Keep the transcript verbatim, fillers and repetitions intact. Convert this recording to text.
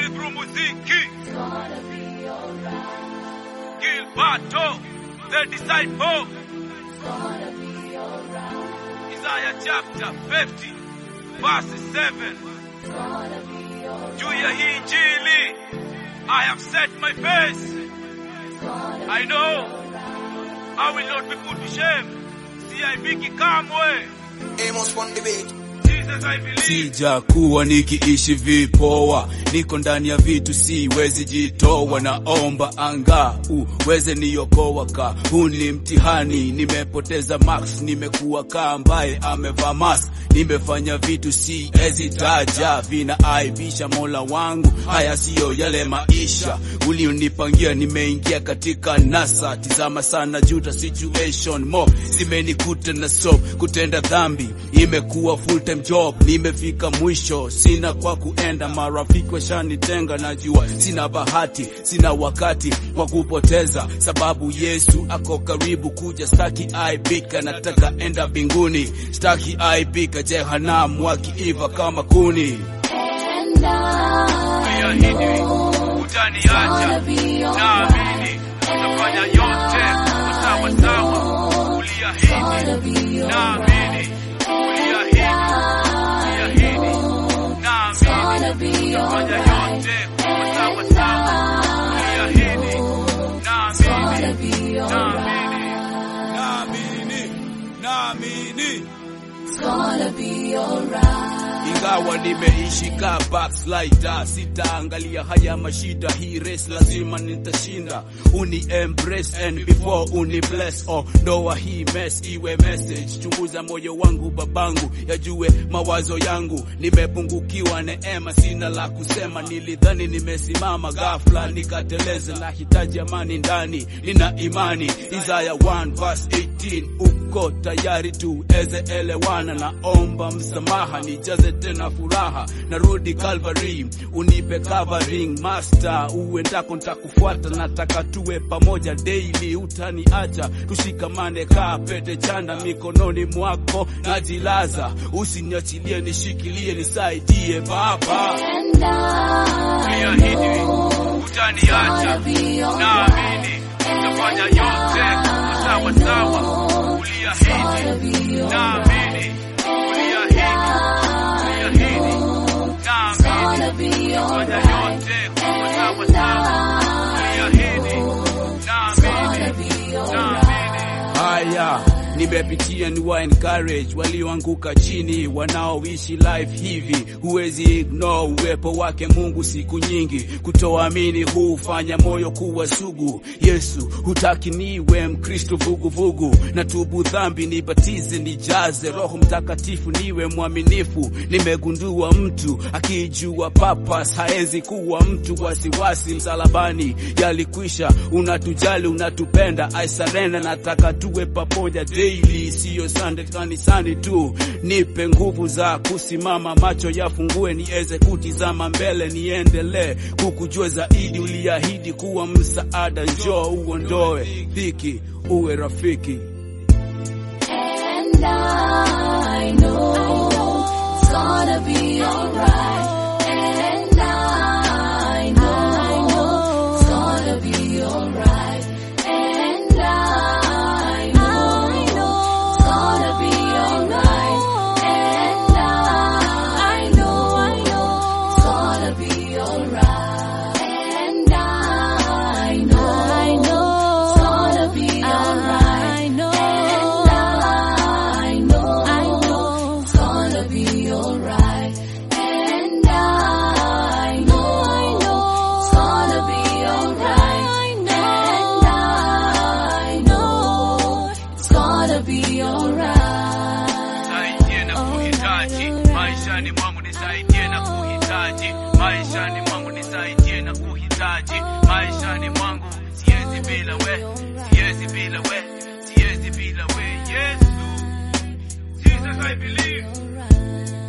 Negro Muziki, Gilberto, the disciple. Isaiah chapter fifty, verse seven. Juu ya hii Injili, I have set my face. I know I will not be put to shame. See, I make it come way. Amos on the beat. Sija kuwa nikiishi vipoa, niko ndani ya vitu siwezi jitoa, naomba anga uweze niokoa ka huu ni mtihani, nimepoteza max, nimekuwa kaa ambaye amevaa mask, nimefanya vitu siwezi taja, vina aibisha Mola wangu, haya siyo yale maisha ulionipangia, nimeingia katika nasa, tizama sana juta situation mo zimenikuta na so kutenda dhambi, imekuwa full time job, nimefika mwisho, sina kwa kuenda, marafiki washanitenga, najua sina bahati, sina wakati wa kupoteza, sababu Yesu ako karibu kuja, staki aibika, nataka enda mbinguni, staki aibika jehanamu wakiiva kama kuni. Ayahidi utaniacha, naamini utafanya yote sawa sawa, uliahidi, naamini uliahidi, uliahidi, naamini utafanya yote sawa sawa, uliahidi, naamini, naamini, Naamini, naamini it's gonna be alright. Ingawa nimeishi ka backslider, sitaangalia haya mashida, hii race lazima nitashinda, uni embrace and before uni bless, oh ndoa hii mess iwe message, chunguza moyo wangu babangu, yajue mawazo yangu, nimepungukiwa neema, sina la kusema, nilidhani nimesimama ghafla nikateleza, nahitaji amani ndani, nina imani. Isaiah one verse eighteen, uko tayari tu eze elewana, naomba msamaha nijaze tena furaha, narudi Calvary unipe covering master, uendako nitakufuata, nataka tuwe pamoja daily, utaniacha tushikamane kaa pete chanda mikononi mwako, najilaza usiniachilie, nishikilie, nisaidie Baba. uliahidi utaniacha, naamini utafanya yote sawa sawa, uliahidi, naamini uliahidi, uliahidi, naamini utafanya yote sawa sawa, uliahidi, naamini, naamini. Haya nimepitia ni wa encourage walioanguka chini, wanaoishi life hivi, huwezi ignore uwepo wake Mungu siku nyingi, kutoamini hufanya moyo kuwa sugu. Yesu hutaki niwe Mkristo vuguvugu, na tubu dhambi nibatize, nijaze Roho Mtakatifu, niwe mwaminifu. Nimegundua mtu akijua purpose haezi kuwa mtu wasiwasi, msalabani yalikwisha, unatujali, unatupenda, I surrender, nataka tuwe pamoja daily, siyo Sunday kanisani tu, nipe nguvu za kusimama, macho yafungue niweze kutizama mbele, niendelee kukujua zaidi, uliahidi kuwa msaada, njoo uondoe dhiki, uwe rafiki. And I know it's gonna be alright. And I know it's gonna be alright. And I know it's gonna be alright. And I know, I know it's gonna be alright. And I know, I know it's gonna be alright. Maishani mwangu nisaidie na kuhitaji, maishani mwangu nisaidie na kuhitaji, maishani mwangu siwezi bila we, siwezi bila we, siwezi bila we. Yesu, Jesus I believe.